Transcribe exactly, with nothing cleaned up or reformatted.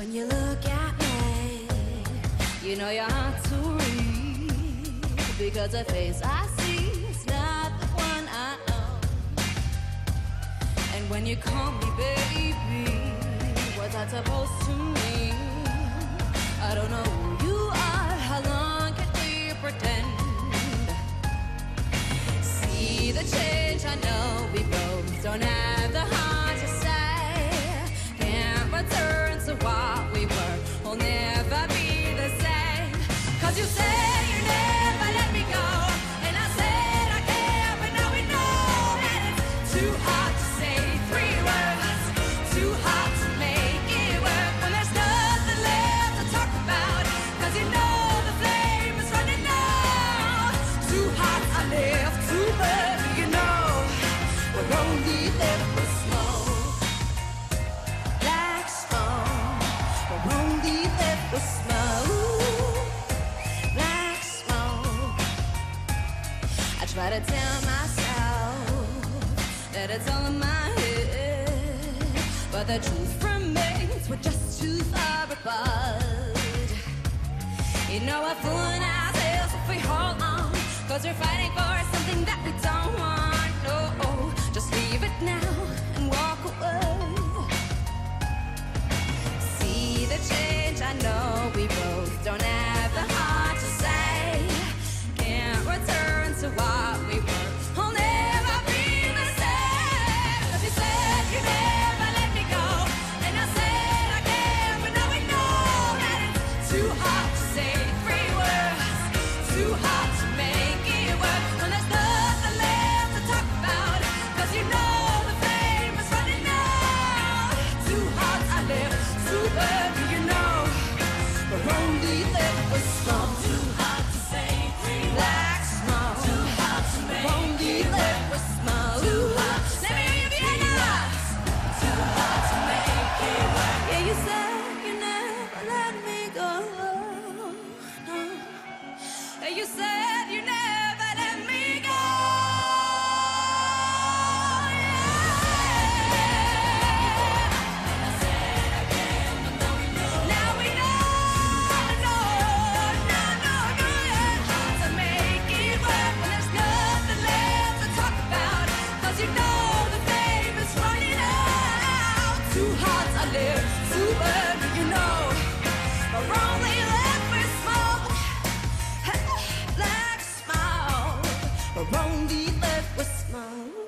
When you look at me, you know you're hard to read, because the face I see is not the one I know. And when you call me baby, what's that supposed to mean? I don't know who you are, how long can we pretend? See the change, I know we both don't have the heart to say. Can't return to what we were, we'll never be the same. Cause you say you never let me go, and I said I care, but now we know that it's too hard to say three words, too hard to make it work when there's nothing left to talk about. Cause you know the flame is running out. Two hearts are left to burn, you know we're only left with smoke, black smoke. We're only left with smoke, black smoke. I try to tell myself that it's all in my head, but the truth remains, we're just too far apart. You know we're fooling ourselves if we hold on, cause we're fighting for something that we don't want. No, just leave it now and walk away. See the change, I know we both don't have the heart to say. Can't return to what we were, we'll never be the same. Cause you said you never let me go, and I said I care, but now we know that it's too hard to say three words, too hard to make it work when there's nothing left to talk about. Cause you know the flame is running out. Two hearts are left to burn, you know we're only left with smoke. Too hard to say three black smoke. Too hard to make we're only left with smoke. Too hard to let me hear you behind us. Too hard to make it work. Yeah, you said you never let me go. No. Yeah, you said you never let me go. Now we know, no, no, no, no, yeah. To make it work when there's nothing left to talk about. Cause you know the flame is running out. Two hearts are left to burn, you know we're only left with smoke, black smoke. We're only left with smoke.